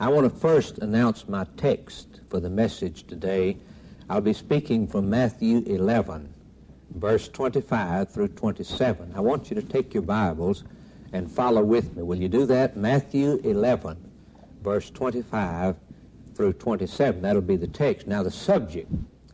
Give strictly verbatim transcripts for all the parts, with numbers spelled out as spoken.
I want to first announce my text for the message today. I'll be speaking from Matthew eleven, verse twenty-five through twenty-seven. I want you to take your Bibles and follow with me. Will you do that? Matthew eleven, verse twenty-five through twenty-seven. That'll be the text. Now the subject,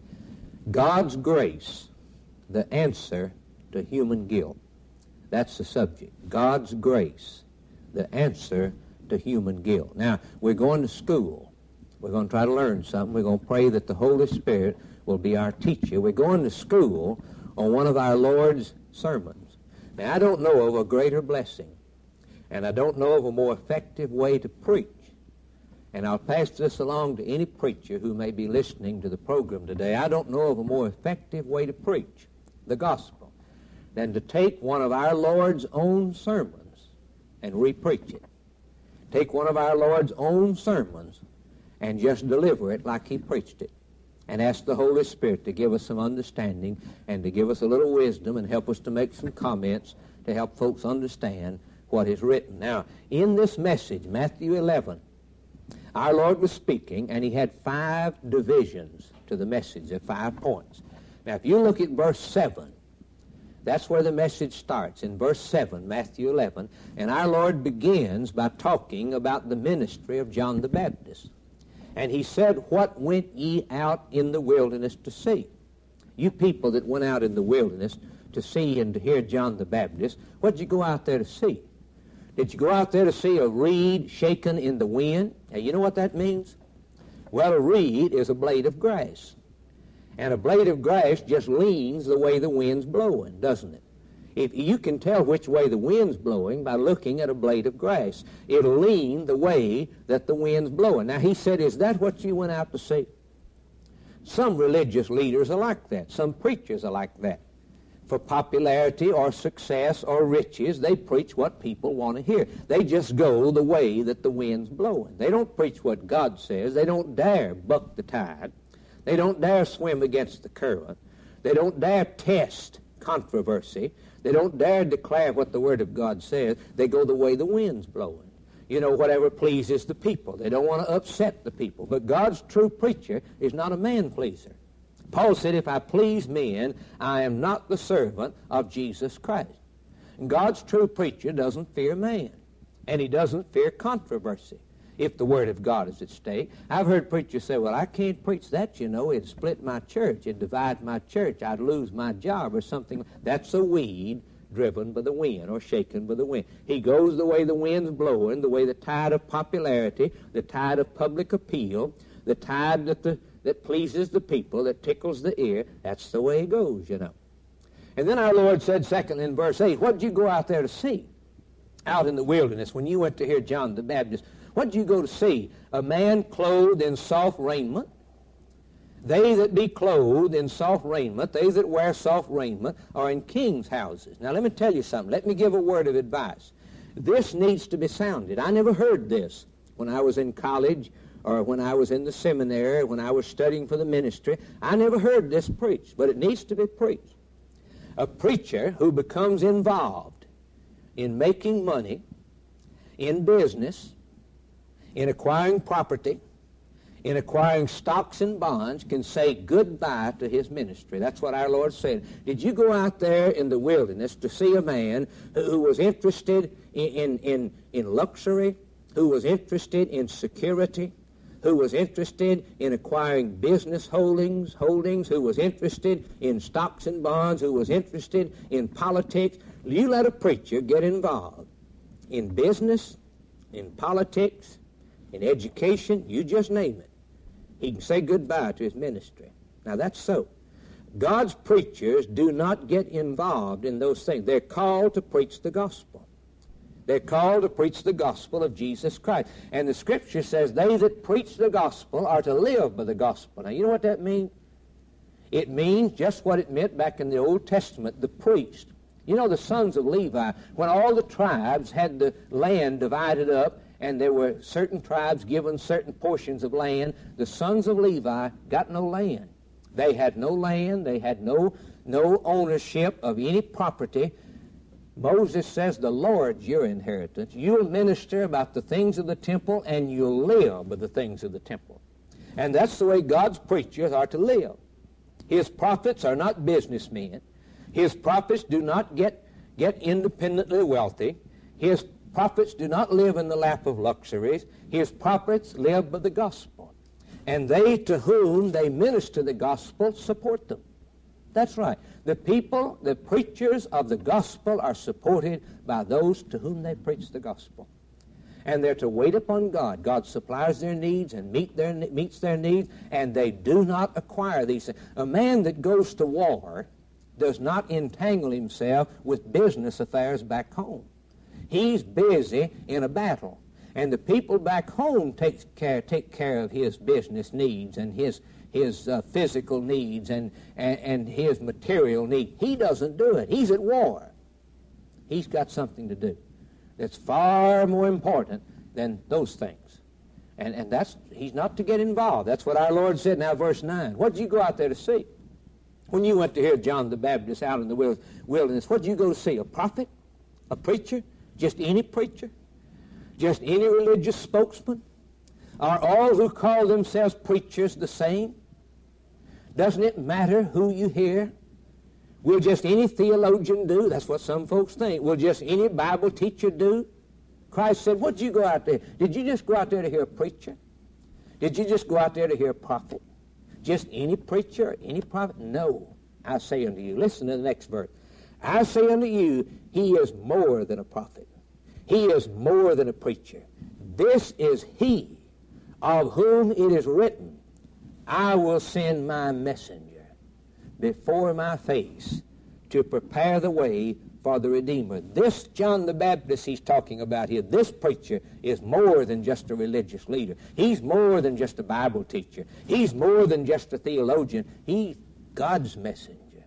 God's grace, the answer to human guilt. That's the subject. God's grace, the answer to human guilt. Now, we're going to school. We're going to try to learn something. We're going to pray that the Holy Spirit will be our teacher. We're going to school on one of our Lord's sermons. Now, I don't know of a greater blessing, and I don't know of a more effective way to preach. And I'll pass this along to any preacher who may be listening to the program today. I don't know of a more effective way to preach the gospel than to take one of our Lord's own sermons and re-preach it. Take one of our Lord's own sermons and just deliver it like he preached it. And ask the Holy Spirit to give us some understanding and to give us a little wisdom and help us to make some comments to help folks understand what is written. Now, in this message, Matthew eleven, our Lord was speaking, and he had five divisions to the message. There are five points. Now, if you look at verse seven, that's where the message starts, in verse seven, Matthew eleven. And our Lord begins by talking about the ministry of John the Baptist. And he said, "What went ye out in the wilderness to see?" You people that went out in the wilderness to see and to hear John the Baptist, what did you go out there to see? Did you go out there to see a reed shaken in the wind? Now, you know what that means? Well, a reed is a blade of grass. And a blade of grass just leans the way the wind's blowing, doesn't it? If you can tell which way the wind's blowing by looking at a blade of grass. It'll lean the way that the wind's blowing. Now, he said, is that what you went out to see? Some religious leaders are like that. Some preachers are like that. For popularity or success or riches, they preach what people want to hear. They just go the way that the wind's blowing. They don't preach what God says. They don't dare buck the tide. They don't dare swim against the current. They don't dare test controversy. They don't dare declare what the Word of God says. They go the way the wind's blowing. You know, whatever pleases the people. They don't want to upset the people. But God's true preacher is not a man-pleaser. Paul said, if I please men, I am not the servant of Jesus Christ. And God's true preacher doesn't fear man, and he doesn't fear controversy if the Word of God is at stake. I've heard preachers say, well, I can't preach that, you know. It'd split my church. It'd divide my church. I'd lose my job or something. That's a weed driven by the wind or shaken by the wind. He goes the way the wind's blowing, the way the tide of popularity, the tide of public appeal, the tide that the that pleases the people, that tickles the ear. That's the way he goes, you know. And then our Lord said, second in verse eight, what did you go out there to see? Out in the wilderness, when you went to hear John the Baptist, what did you go to see? A man clothed in soft raiment? They that be clothed in soft raiment, they that wear soft raiment, are in kings' houses. Now, let me tell you something. Let me give a word of advice. This needs to be sounded. I never heard this when I was in college or when I was in the seminary, when I was studying for the ministry. I never heard this preached, but it needs to be preached. A preacher who becomes involved in making money, in business, in acquiring property, in acquiring stocks and bonds, can say goodbye to his ministry. That's what our Lord said. Did you go out there in the wilderness to see a man who was interested in, in, in luxury, who was interested in security, who was interested in acquiring business holdings, holdings, who was interested in stocks and bonds, who was interested in politics? You let a preacher get involved in business, in politics, in education, you just name it. He can say goodbye to his ministry. Now, that's so. God's preachers do not get involved in those things. They're called to preach the gospel. They're called to preach the gospel of Jesus Christ. And the Scripture says they that preach the gospel are to live by the gospel. Now, you know what that means? It means just what it meant back in the Old Testament, the priest. You know, the sons of Levi, when all the tribes had the land divided up, and there were certain tribes given certain portions of land, the sons of Levi got no land. They had no land. They had no, no ownership of any property. Moses says, the Lord's your inheritance. You'll minister about the things of the temple, and you'll live by the things of the temple. And that's the way God's preachers are to live. His prophets are not businessmen. His prophets do not get, get independently wealthy. His prophets do not live in the lap of luxuries. His prophets live by the gospel. And they to whom they minister the gospel support them. That's right. The people, the preachers of the gospel are supported by those to whom they preach the gospel. And they're to wait upon God. God supplies their needs and meet their, meets their needs, and they do not acquire these things. A man that goes to war does not entangle himself with business affairs back home. He's busy in a battle. And the people back home take care, take care of his business needs and his his uh, physical needs and, and, and his material needs. He doesn't do it. He's at war. He's got something to do that's far more important than those things. And, and that's, he's not to get involved. That's what our Lord said. Now, verse nine. What did you go out there to see? When you went to hear John the Baptist out in the wilderness, what did you go to see? A prophet? A preacher? Just any preacher? Just any religious spokesman? Are all who call themselves preachers the same? Doesn't it matter who you hear? Will just any theologian do? That's what some folks think. Will just any Bible teacher do? Christ said, what did you go out there? Did you just go out there to hear a preacher? Did you just go out there to hear a prophet? Just any preacher, any prophet? No. I say unto you, listen to the next verse. I say unto you, he is more than a prophet. He is more than a preacher. This is he of whom it is written, I will send my messenger before my face to prepare the way for the Redeemer. This John the Baptist he's talking about here, this preacher is more than just a religious leader. He's more than just a Bible teacher. He's more than just a theologian. He's God's messenger.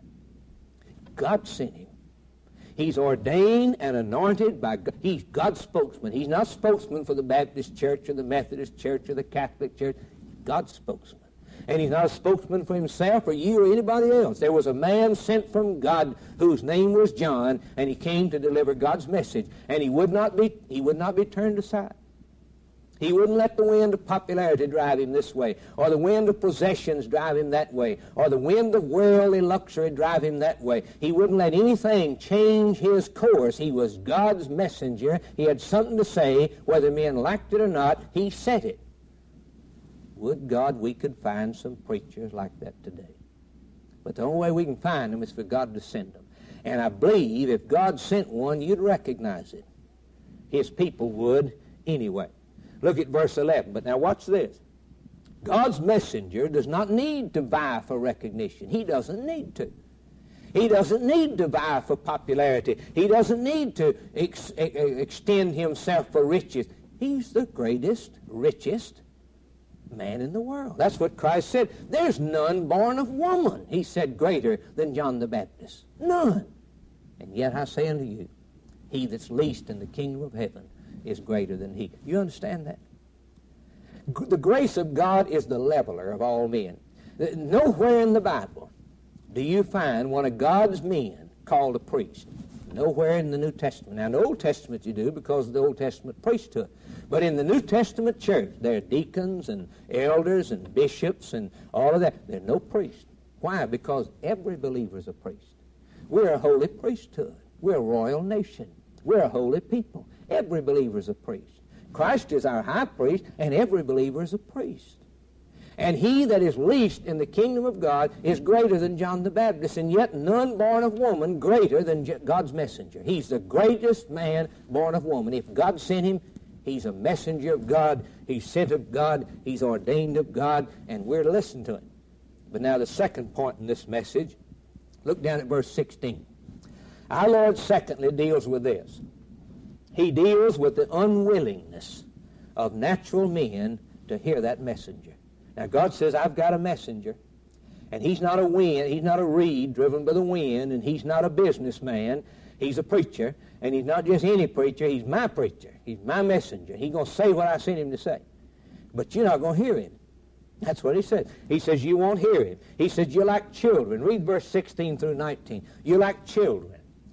God sent him. He's ordained and anointed by God. He's God's spokesman. He's not spokesman for the Baptist church or the Methodist church or the Catholic church. God's spokesman. And he's not a spokesman for himself or you or anybody else. There was a man sent from God whose name was John, and he came to deliver God's message. And he would not be, he would not be turned aside. He wouldn't let the wind of popularity drive him this way, or the wind of possessions drive him that way, or the wind of worldly luxury drive him that way. He wouldn't let anything change his course. He was God's messenger. He had something to say, whether men liked it or not. He said it. Would God we could find some preachers like that today. But the only way we can find them is for God to send them. And I believe if God sent one, you'd recognize it. His people would anyway. Look at verse eleven. But now watch this. God's messenger does not need to vie for recognition. He doesn't need to. He doesn't need to vie for popularity. He doesn't need to ex- extend himself for riches. He's the greatest, richest man in the world. That's what Christ said. There's none born of woman, he said, greater than John the Baptist. None. And yet I say unto you, he that's least in the kingdom of heaven is greater than he. You understand that? The grace of God is the leveler of all men. Nowhere in the Bible do you find one of God's men called a priest. Nowhere in the New Testament. Now, in the Old Testament you do because of the Old Testament priesthood. But in the New Testament church, there are deacons and elders and bishops and all of that. There are no priests. Why? Because every believer is a priest. We're a holy priesthood. We're a royal nation. We're a holy people. Every believer is a priest. Christ is our high priest, and every believer is a priest. And he that is least in the kingdom of God is greater than John the Baptist, and yet none born of woman greater than God's messenger. He's the greatest man born of woman. If God sent him, he's a messenger of God. He's sent of God. He's ordained of God, and we're to listen to him. But now the second point in this message, look down at verse sixteen. Our Lord, secondly, deals with this. He deals with the unwillingness of natural men to hear that messenger. Now, God says, I've got a messenger, and he's not a wind, he's not a reed driven by the wind, and he's not a businessman. He's a preacher, and he's not just any preacher, he's my preacher. He's my messenger. He's going to say what I sent him to say. But you're not going to hear him. That's what he said. He says, you won't hear him. He says, you're like children. Read verse sixteen through nineteen. You're like children.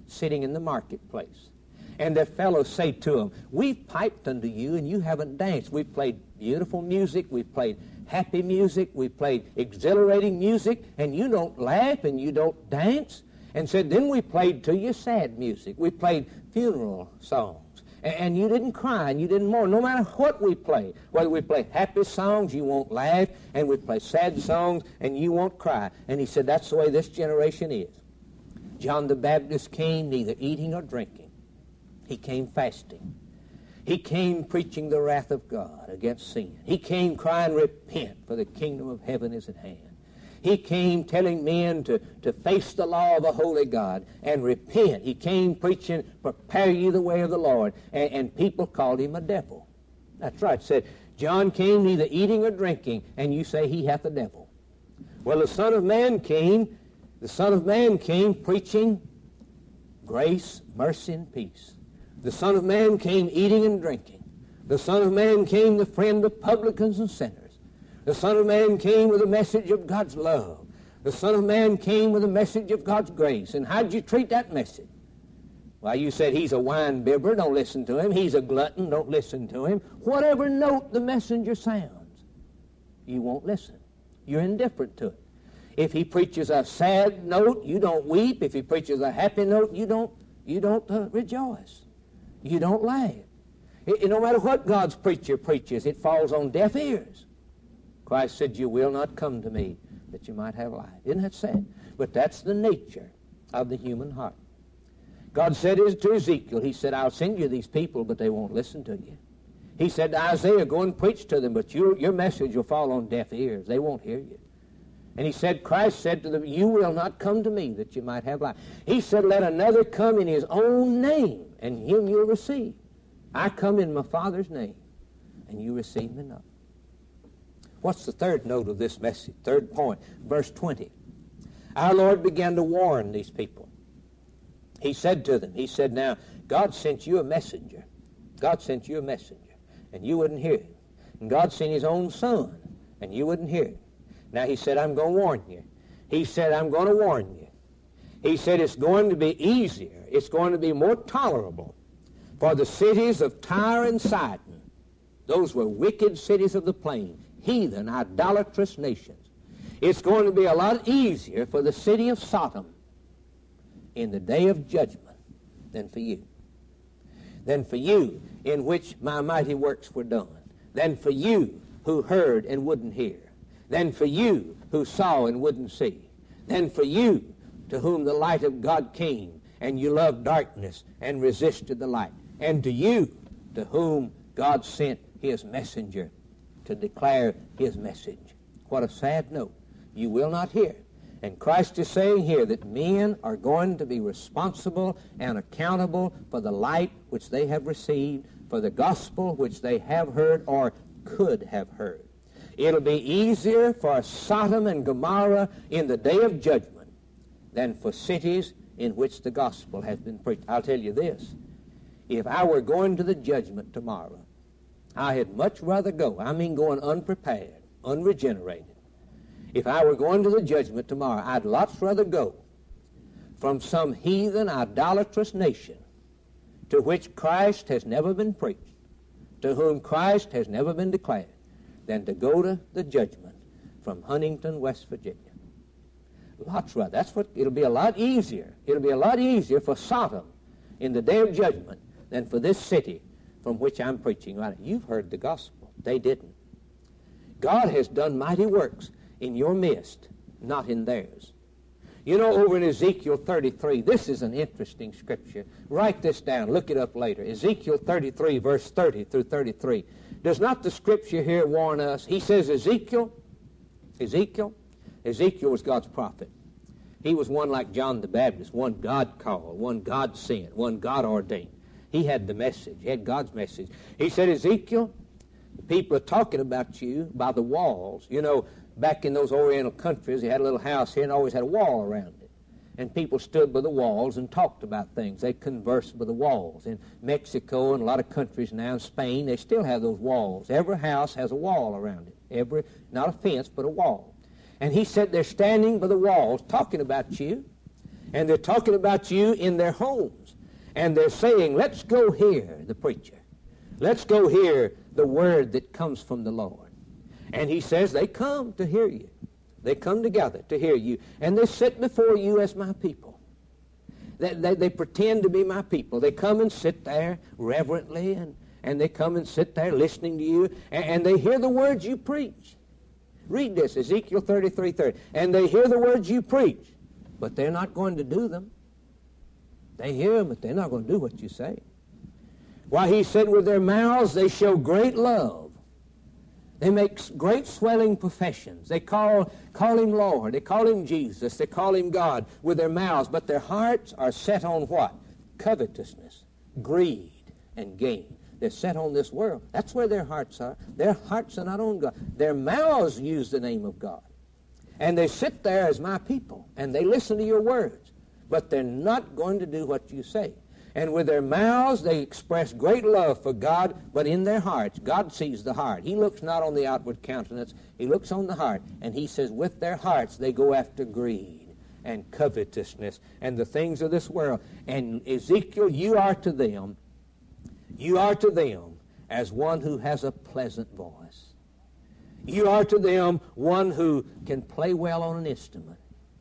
sitting in the marketplace. And their fellows say to them, we've piped unto you and you haven't danced. We've played beautiful music, we've played happy music, we've played exhilarating music, and you don't laugh and you don't dance. And said, then we played to you sad music. We played funeral songs. And, and you didn't cry and you didn't mourn. No matter what we play, whether we play happy songs, you won't laugh, and we play sad songs, and you won't cry. And he said, that's the way this generation is. John the Baptist came neither eating or drinking. He came fasting. He came preaching the wrath of God against sin. He came crying, repent, for the kingdom of heaven is at hand. He came telling men to, to face the law of the holy God and repent. He came preaching, prepare ye the way of the Lord. And, and people called him a devil. That's right. Said, John came neither eating or drinking, and you say he hath a devil. Well, the Son of Man came, the Son of Man came preaching grace, mercy, and peace. The Son of Man came eating and drinking. The Son of Man came the friend of publicans and sinners. The Son of Man came with a message of God's love. The Son of Man came with a message of God's grace. And how did you treat that message? Well, you said he's a wine bibber, don't listen to him. He's a glutton, don't listen to him. Whatever note the messenger sounds, you won't listen. You're indifferent to it. If he preaches a sad note, you don't weep. If he preaches a happy note, you don't, you don't uh, rejoice. You don't laugh. It, no matter what God's preacher preaches, it falls on deaf ears. Christ said, you will not come to me that you might have life. Isn't that sad? But that's the nature of the human heart. God said it to Ezekiel. He said, I'll send you these people, but they won't listen to you. He said to Isaiah, go and preach to them, but your, your message will fall on deaf ears. They won't hear you. And he said, Christ said to them, you will not come to me that you might have life. He said, let another come in his own name, and him you'll receive. I come in my Father's name, and you receive me not. What's the third note of this message? Third point, verse twenty. Our Lord began to warn these people. He said to them, he said, now, God sent you a messenger. God sent you a messenger, and you wouldn't hear him. And God sent his own son, and you wouldn't hear him. Now, he said, I'm going to warn you. He said, I'm going to warn you. He said, it's going to be easier. It's going to be more tolerable for the cities of Tyre and Sidon. Those were wicked cities of the plain, heathen, idolatrous nations. It's going to be a lot easier for the city of Sodom in the day of judgment than for you. Than for you, in which my mighty works were done. Than for you, who heard and wouldn't hear. Than for you, who saw and wouldn't see. Than for you, to whom the light of God came, and you loved darkness and resisted the light. And to you, to whom God sent his messenger to declare his message. What a sad note. You will not hear. And Christ is saying here that men are going to be responsible and accountable for the light which they have received, for the gospel which they have heard or could have heard. It'll be easier for Sodom and Gomorrah in the day of judgment than for cities in which the gospel has been preached. I'll tell you this. If I were going to the judgment tomorrow, I had much rather go, I mean going unprepared, unregenerated. If I were going to the judgment tomorrow, I'd lots rather go from some heathen, idolatrous nation to which Christ has never been preached, to whom Christ has never been declared, than to go to the judgment from Huntington, West Virginia. Lots rather. That's what, it'll be a lot easier. It'll be a lot easier for Sodom in the day of judgment than for this city from which I'm preaching right now. You've heard the gospel. They didn't. God has done mighty works in your midst, not in theirs. You know, over in Ezekiel thirty-three, this is an interesting scripture. Write this down. Look it up later. Ezekiel thirty-three, verse thirty through thirty-three. Does not the scripture here warn us? He says, Ezekiel, Ezekiel, Ezekiel was God's prophet. He was one like John the Baptist, one God called, one God sent, one God ordained. He had the message. He had God's message. He said, Ezekiel, the people are talking about you by the walls. You know, back in those Oriental countries, they had a little house here and always had a wall around it. And people stood by the walls and talked about things. They conversed by the walls. In Mexico and a lot of countries now, in Spain, they still have those walls. Every house has a wall around it. Every, not a fence, but a wall. And he said they're standing by the walls talking about you. And they're talking about you in their homes. And they're saying, let's go hear the preacher. Let's go hear the word that comes from the Lord. And he says they come to hear you. They come together to hear you. And they sit before you as my people. They, they, they pretend to be my people. They come and sit there reverently, and, and they come and sit there listening to you, and, and they hear the words you preach. Read this, Ezekiel thirty-three thirty. And they hear the words you preach, but they're not going to do them. They hear them, but they're not going to do what you say. Why, he said, with their mouths they show great love. They make great swelling professions. They call, call him Lord. They call him Jesus. They call him God with their mouths. But their hearts are set on what? Covetousness, greed, and gain. They're set on this world. That's where their hearts are. Their hearts are not on God. Their mouths use the name of God. And they sit there as my people, and they listen to your words. But they're not going to do what you say. And with their mouths, they express great love for God, but in their hearts, God sees the heart. He looks not on the outward countenance. He looks on the heart. And he says, with their hearts, they go after greed and covetousness and the things of this world. And Ezekiel, you are to them, you are to them as one who has a pleasant voice. You are to them one who can play well on an instrument.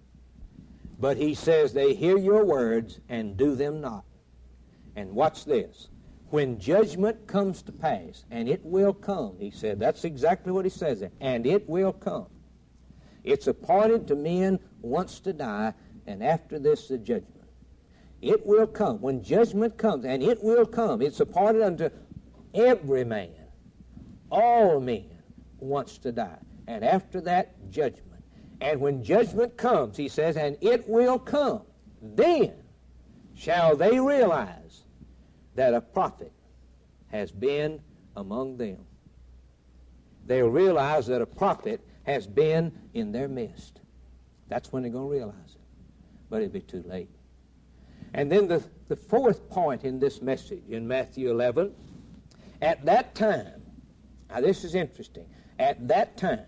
But he says, they hear your words and do them not. And watch this. When judgment comes to pass, and it will come, he said, that's exactly what he says there, and it will come. It's appointed to men once to die, and after this the judgment. It will come. When judgment comes, and it will come, it's appointed unto every man, all men, once to die, and after that judgment. And when judgment comes, he says, and it will come, then shall they realize that a prophet has been among them. They'll realize that a prophet has been in their midst. That's when they're going to realize it. But it'll be too late. And then the, the fourth point in this message in Matthew eleven, at that time, now this is interesting, at that time,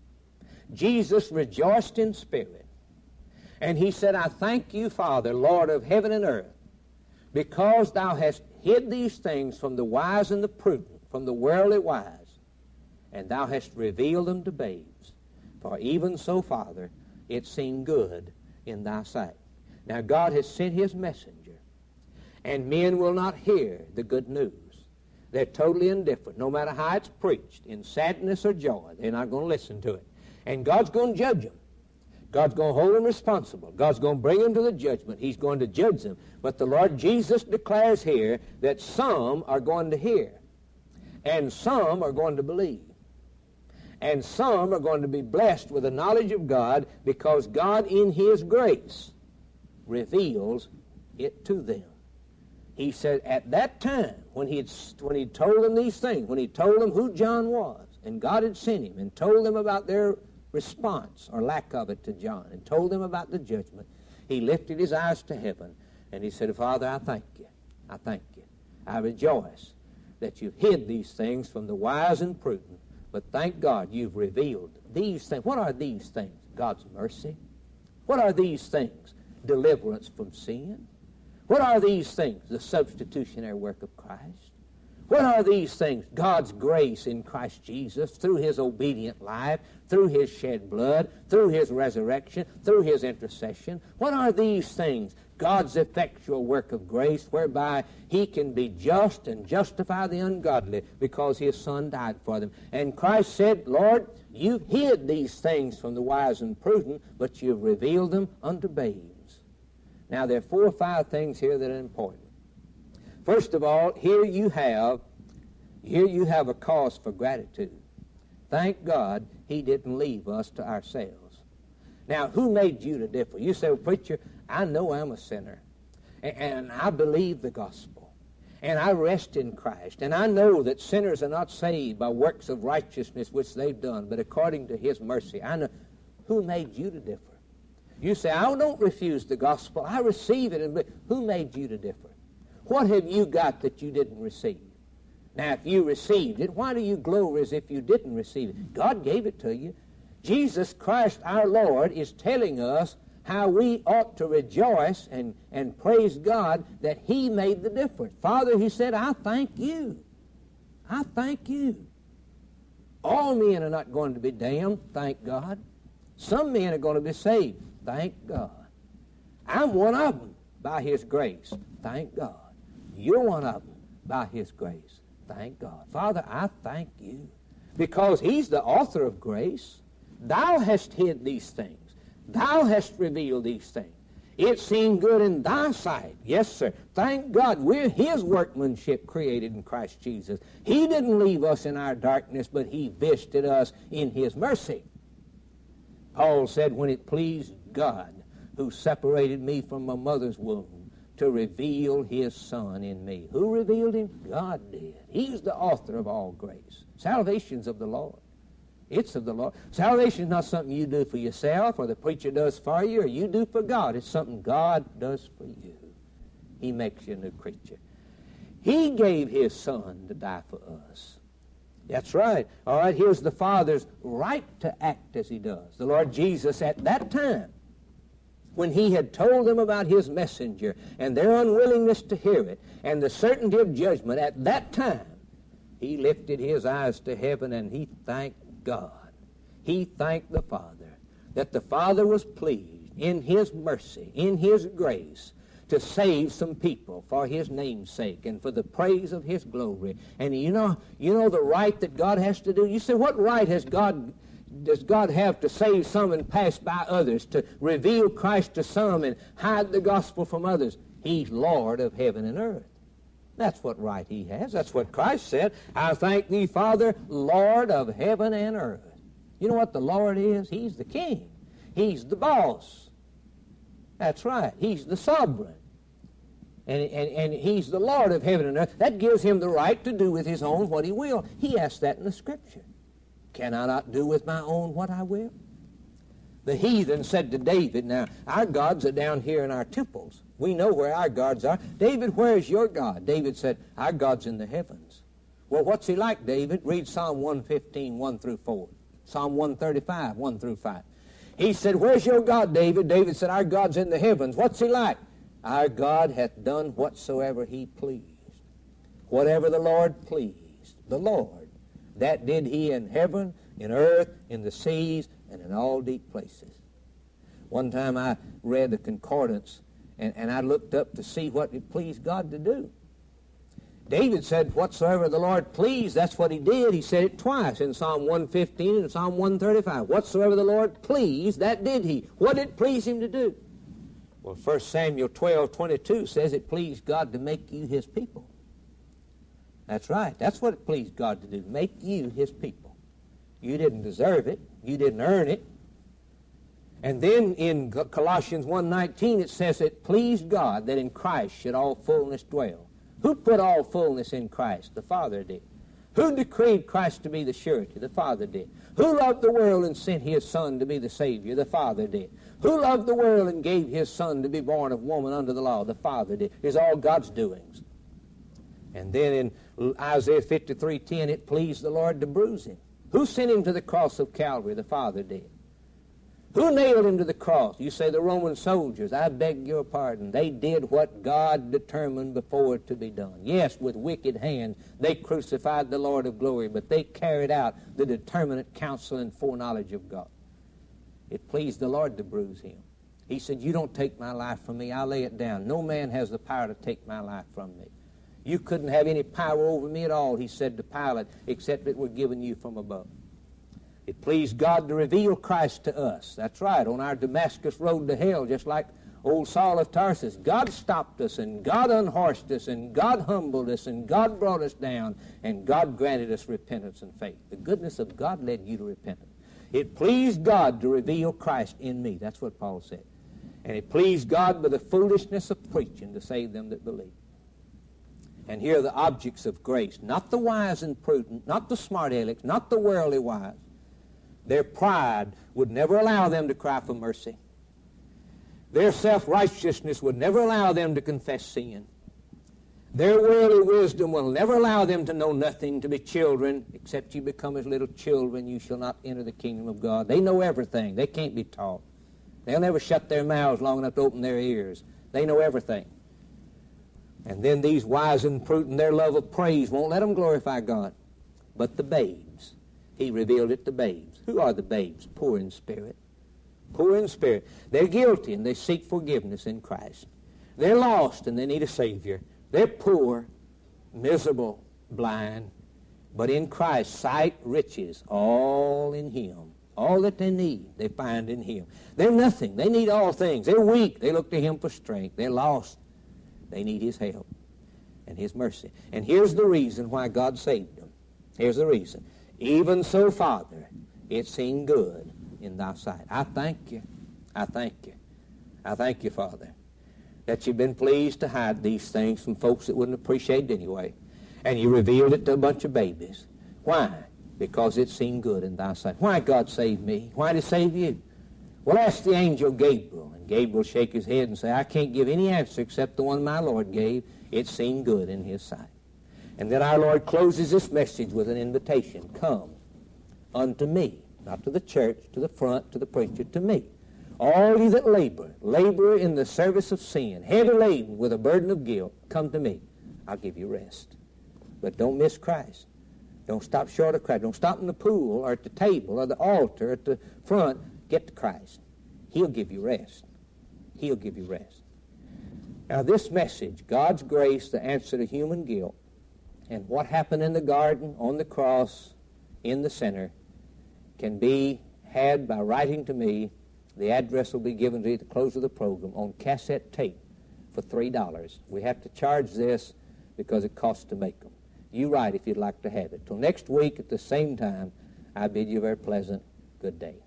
Jesus rejoiced in spirit, and he said, I thank you, Father, Lord of heaven and earth, because thou hast hid these things from the wise and the prudent, from the worldly wise, and thou hast revealed them to babes. For even so, Father, it seemed good in thy sight. Now God has sent his messenger, and men will not hear the good news. They're totally indifferent. No matter how it's preached, in sadness or joy, they're not going to listen to it. And God's going to judge them. God's going to hold them responsible. God's going to bring them to the judgment. He's going to judge them. But the Lord Jesus declares here that some are going to hear, and some are going to believe, and some are going to be blessed with the knowledge of God, because God in his grace reveals it to them. He said at that time, when he had, when he told them these things, when he told them who John was, and God had sent him, and told them about their response or lack of it to John, and told them about the judgment, he lifted his eyes to heaven, and he said, Father, I thank you. I thank you. I rejoice that you've hid these things from the wise and prudent, but thank God you've revealed these things. What are these things? God's mercy. What are these things? Deliverance from sin. What are these things? The substitutionary work of Christ. What are these things? God's grace in Christ Jesus through his obedient life, through his shed blood, through his resurrection, through his intercession. What are these things? God's effectual work of grace, whereby he can be just and justify the ungodly because his Son died for them. And Christ said, Lord, you've hid these things from the wise and prudent, but you've revealed them unto babes. Now, there are four or five things here that are important. First of all, here you have, here you have a cause for gratitude. Thank God he didn't leave us to ourselves. Now, who made you to differ? You say, well, preacher, I know I'm a sinner, and, and I believe the gospel, and I rest in Christ, and I know that sinners are not saved by works of righteousness which they've done, but according to his mercy. I know. Who made you to differ? You say, I don't refuse the gospel. I receive it. And who made you to differ? What have you got that you didn't receive? Now, if you received it, why do you glory as if you didn't receive it? God gave it to you. Jesus Christ our Lord is telling us how we ought to rejoice and, and praise God that He made the difference. Father, He said, I thank you. I thank you. All men are not going to be damned, thank God. Some men are going to be saved, thank God. I'm one of them by His grace, thank God. You're one of them by His grace, thank God. Father, I thank you because He's the author of grace. Thou hast hid these things. Thou hast revealed these things. It seemed good in thy sight. Yes, sir. Thank God we're His workmanship created in Christ Jesus. He didn't leave us in our darkness, but He visited us in His mercy. Paul said, when it pleased God, who separated me from my mother's womb, to reveal His Son in me. Who revealed Him? God did. He's the author of all grace. Salvation's of the Lord. It's of the Lord. Salvation is not something you do for yourself or the preacher does for you or you do for God. It's something God does for you. He makes you a new creature. He gave His Son to die for us. That's right. All right, here's the Father's right to act as He does. The Lord Jesus at that time, when He had told them about His messenger and their unwillingness to hear it and the certainty of judgment, at that time, He lifted His eyes to heaven and He thanked God. He thanked the Father that the Father was pleased in His mercy, in His grace, to save some people for His name's sake and for the praise of His glory. And you know, you know the right that God has to do? You say, what right has God, does God have to save some and pass by others, to reveal Christ to some and hide the gospel from others? He's Lord of heaven and earth. That's what right He has. That's what Christ said. I thank Thee, Father, Lord of heaven and earth. You know what the Lord is? He's the king. He's the boss. That's right. He's the sovereign. And, and, and He's the Lord of heaven and earth. That gives Him the right to do with His own what He will. He asked that in the Scripture. Can I not do with my own what I will? The heathen said to David, now, our gods are down here in our temples. We know where our gods are. David, where is your God? David said, our God's in the heavens. Well, what's He like, David? Read Psalm one fifteen, one through four. Psalm one thirty-five, one through five. He said, where's your God, David? David said, our God's in the heavens. What's He like? Our God hath done whatsoever He pleased. Whatever the Lord pleased, the Lord, that did He in heaven, in earth, in the seas, and in all deep places. One time I read the concordance, and, and I looked up to see what it pleased God to do. David said, whatsoever the Lord pleased, that's what He did. He said it twice in Psalm one fifteen and Psalm one thirty-five. Whatsoever the Lord pleased, that did He. What did it please Him to do? Well, First Samuel twelve twenty-two says it pleased God to make you His people. That's right. That's what it pleased God to do, make you His people. You didn't deserve it. You didn't earn it. And then in Colossians one nineteen it says it pleased God that in Christ should all fullness dwell. Who put all fullness in Christ? The Father did. Who decreed Christ to be the surety? The Father did. Who loved the world and sent His Son to be the Savior? The Father did. Who loved the world and gave His Son to be born of woman under the law? The Father did. It's all God's doings. And then in Isaiah fifty-three ten it pleased the Lord to bruise Him. Who sent Him to the cross of Calvary? The Father did. Who nailed Him to the cross? You say the Roman soldiers. I beg your pardon. They did what God determined before it to be done. Yes, with wicked hands, they crucified the Lord of glory, but they carried out the determinate counsel and foreknowledge of God. It pleased the Lord to bruise Him. He said, you don't take my life from me. I'll lay it down. No man has the power to take my life from me. You couldn't have any power over me at all, He said to Pilate, except it were given you from above. It pleased God to reveal Christ to us. That's right, on our Damascus road to hell, just like old Saul of Tarsus. God stopped us, and God unhorsed us, and God humbled us, and God brought us down, and God granted us repentance and faith. The goodness of God led you to repentance. It pleased God to reveal Christ in me. That's what Paul said. And it pleased God by the foolishness of preaching to save them that believe. And here are the objects of grace. Not the wise and prudent, not the smart alecks, not the worldly wise. Their pride would never allow them to cry for mercy. Their self-righteousness would never allow them to confess sin. Their worldly wisdom will never allow them to know nothing, to be children. Except you become as little children, you shall not enter the kingdom of God. They know everything. They can't be taught. They'll never shut their mouths long enough to open their ears. They know everything. And then these wise and prudent, their love of praise won't let them glorify God. But the babes, he revealed it to babes. Who are the babes? Poor in spirit. Poor in spirit. They're guilty and they seek forgiveness in Christ. They're lost and they need a Savior. They're poor, miserable, blind. But in Christ, sight, riches, all in him. All that they need, they find in him. They're nothing. They need all things. They're weak. They look to him for strength. They're lost. They need his help and his mercy. And here's the reason why God saved them. Here's the reason. Even so, Father, it seemed good in thy sight. I thank you. I thank you. I thank you, Father, that you've been pleased to hide these things from folks that wouldn't appreciate it anyway. And you revealed it to a bunch of babies. Why? Because it seemed good in thy sight. Why God saved me? Why did he save you? Well, ask the angel Gabriel. And Gabriel will shake his head and say, I can't give any answer except the one my Lord gave. It seemed good in his sight. And then our Lord closes this message with an invitation. Come unto me. Not to the church, to the front, to the preacher, to me. All ye that labor, labor in the service of sin, heavy laden with a burden of guilt, come to me. I'll give you rest. But don't miss Christ. Don't stop short of Christ. Don't stop in the pool or at the table or the altar or at the front. Get to Christ. He'll give you rest. He'll give you rest. Now this message, God's grace, the answer to human guilt, and what happened in the garden, on the cross, in the center, can be had by writing to me. The address will be given to you at the close of the program on cassette tape for three dollars. We have to charge this because it costs to make them. You write if you'd like to have it. Till next week at the same time, I bid you a very pleasant good day.